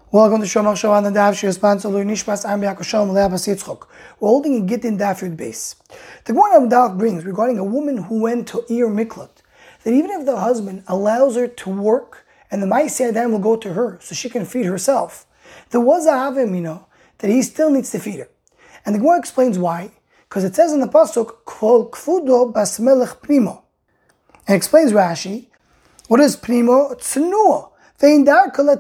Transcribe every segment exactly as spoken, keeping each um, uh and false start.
Welcome to Shomach Shavan and Daf. She responds to Nishmas Am Yaakov Leabas Yitzchok. We're holding a Gittin Daf Yud base. The Gemara Daf brings regarding a woman who went to Ir Miklat that even if the husband allows her to work and the Ma'aseh Adam will go to her so she can feed herself, there was a Havamina that he still needs to feed her. And the Gemara explains why. Because it says in the pasuk Kol Kfudo Bas Melech Primo. And explains Rashi, what is Primo? Tznua. It's not her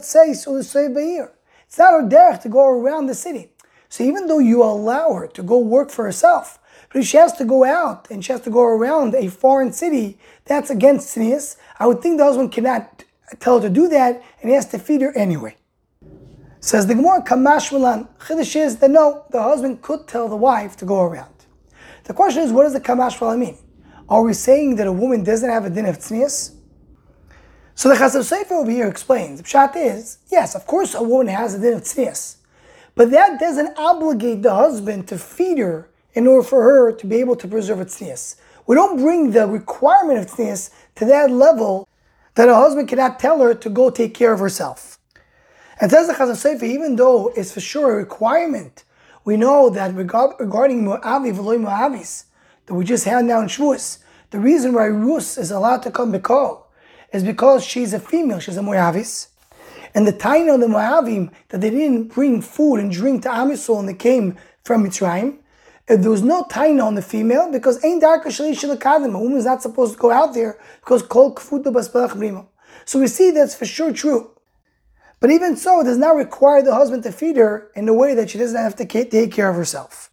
derech to go around the city. So even though you allow her to go work for herself, but if she has to go out and she has to go around a foreign city, that's against tznius. I would think the husband cannot tell her to do that, and he has to feed her anyway. Says the Gemara, Kamash Milan. Chiddush is that no, the husband could tell the wife to go around. The question is, what does the Kamash Milan mean? Are we saying that a woman doesn't have a din of tznius? So the Chassav Sofer over here explains, the pshat is, yes, of course a woman has a din of tznius, but that doesn't obligate the husband to feed her in order for her to be able to preserve her tznius. We don't bring the requirement of tznius to that level that a husband cannot tell her to go take care of herself. And says the Chassav Sofer, even though it's for sure a requirement, we know that regarding Mu'avi v'loi Mu'avis, that we just had now in Shavuos, the reason why Rus is allowed to come B'kol is because she's a female, she's a Moavis. And the taina of the Moavim, that they didn't bring food and drink to Am Yisrael and they came from Mitzrayim, there was no taina on the female because Ein Darka Shalish L'Kadam, a woman is not supposed to go out there because Kol Kfudo Bas Melech Primo. So we see that's for sure true. But even so, it does not require the husband to feed her in a way that she doesn't have to take care of herself.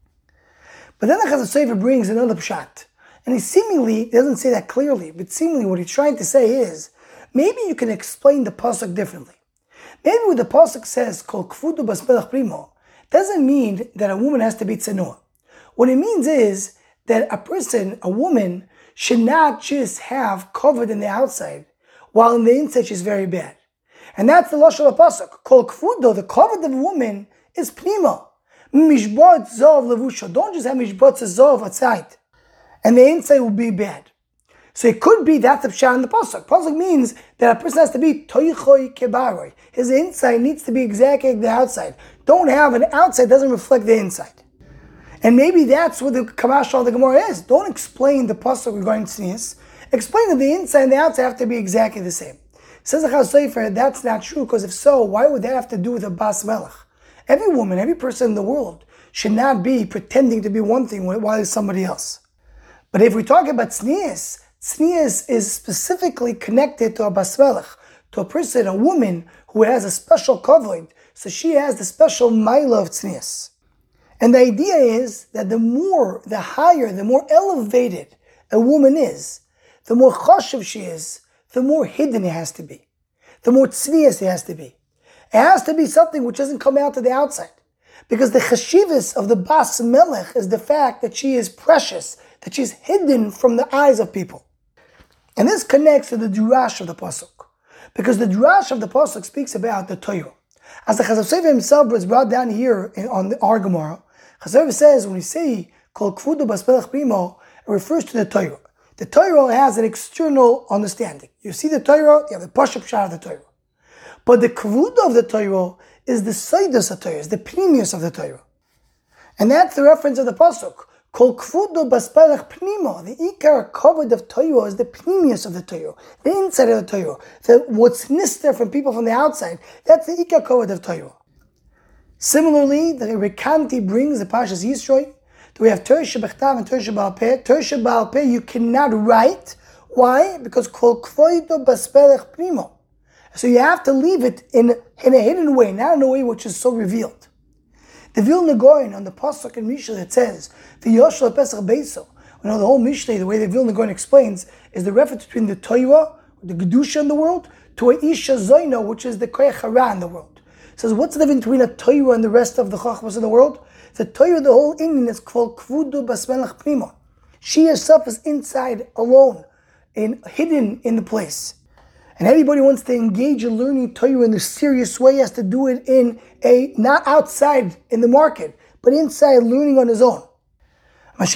But then the Chassav Sofer brings another pshat. And he seemingly doesn't say that clearly, but seemingly what he's trying to say is, maybe you can explain the pasuk differently. Maybe what the pasuk says, Kol Kfudo Bas Melech Primo, doesn't mean that a woman has to be tzenua. What it means is that a person, a woman, should not just have covered in the outside, while in the inside she's very bad. And that's the lashon of the pasuk. Kol Kfudo, the covered of a woman, is Primo. Mishbot Zov Levusha. Don't just have Mishbot Zov outside. And the inside will be bad. So it could be that's the pshat in the pasuk. Pasuk means that a person has to be toichoi kebaroi. His inside needs to be exactly like the outside. Don't have an outside doesn't reflect the inside. And maybe that's what the kamash of the Gemara is. Don't explain the pasuk regarding tznius. Explain that the inside and the outside have to be exactly the same. Says the Chassav Sofer, that's not true, because if so, why would that have to do with a bas melech? Every woman, every person in the world should not be pretending to be one thing while it's somebody else. But if we talk about tznius, tznius is specifically connected to a bas melech, to a person, a woman who has a special kavod, so she has the special maila of tznius. And the idea is that the more, the higher, the more elevated a woman is, the more chashuv she is, the more hidden it has to be, the more tznius it has to be. It has to be something which doesn't come out to the outside. Because the chashivas of the bas melech is the fact that she is precious, that she's hidden from the eyes of people. And this connects to the durash of the pasuk. Because the durash of the pasuk speaks about the Torah. As the Chassav Sofer himself was brought down here in, on the Ar Gemara, Chassav Sofer says when we say Kol Kfudo Bas Melech Primo, it refers to the Torah. The Torah has an external understanding. You see the Torah, you have the pasuk pshat of the Torah. But the kvuda of the Torah is the seidos of Torah, is the pnimius of the Torah. And that's the reference of the pasuk. Kol kvudo bas melech primo. The ikar covered of Torah is the pnimius of the Torah, the inside of the Torah. The, what's nister from people from the outside, that's the ikar covered of Torah. Similarly, the Rekanti brings the Pashas Yisroi. We have Torah shebechtav and Torah sheba'al peh. Torah sheba'al peh you cannot write. Why? Because kol kvudo bas melech primo. So you have to leave it in, in a hidden way, not in a way which is so revealed. The Vilna Gaon on the pasuk in Mishnah that says, "V'yoshel Pesach Beiso." You know the whole Mishnah, the way the Vilna Gaon explains, is the reference between the Torah, the Gedusha in the world, to a Isha Zoino, which is the Koyach Hara in the world. It says, what's the difference between a Torah and the rest of the Chachmas in the world? The Torah, the whole Indian is called Kvudo Bas Melech Primo. She herself is inside, alone, in, hidden in the place. And everybody wants to engage in learning Torah in a serious way, has to do it in a, not outside in the market, but inside learning on his own. That's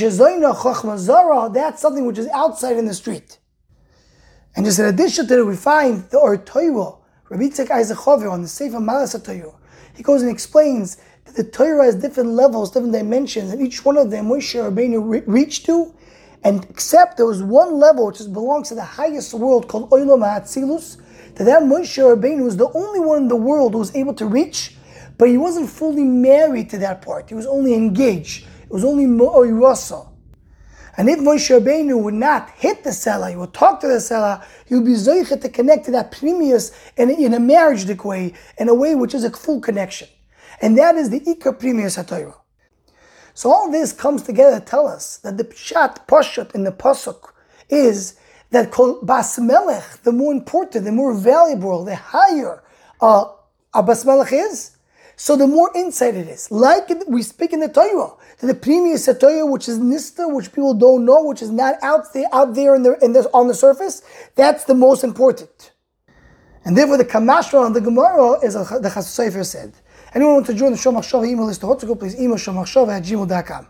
something which is outside in the street. And just in addition to that, we find the Or Torah Rabbi Yitzchak Isaac Chover on the Sefer Malas HaTorah, he goes and explains that the Torah has different levels, different dimensions, and each one of them Moshe Rabbeinu re- reached to, and except there was one level which is, belongs to the highest world called Olam HaAtzilus, that that Moshe Rabbeinu was the only one in the world who was able to reach, but he wasn't fully married to that part. He was only engaged. It was only Mo'irasa. And if Moshe Rabbeinu would not hit the Selah, he would talk to the Selah, he would be zoichet to connect to that Pnimius in a, in a marriage way, in a way which is a full connection. And that is the Ikar Pnimius HaTorah. So all this comes together to tell us that the Pshat, Pashat in the Pasuk is that Bas Melech, the more important, the more valuable, the higher uh, a Bas Melech is, so the more insight it is. Like we speak in the Torah, that the Pnimius HaTorah, which is Nista, which people don't know, which is not out there, out there in the, in the, on the surface, that's the most important. And therefore the Kamashra on the Gemara is the Chassidus Sofer said. Anyone want to join the Shomach Shava email list to Hotzago, please email shomachshava at gmail dot com.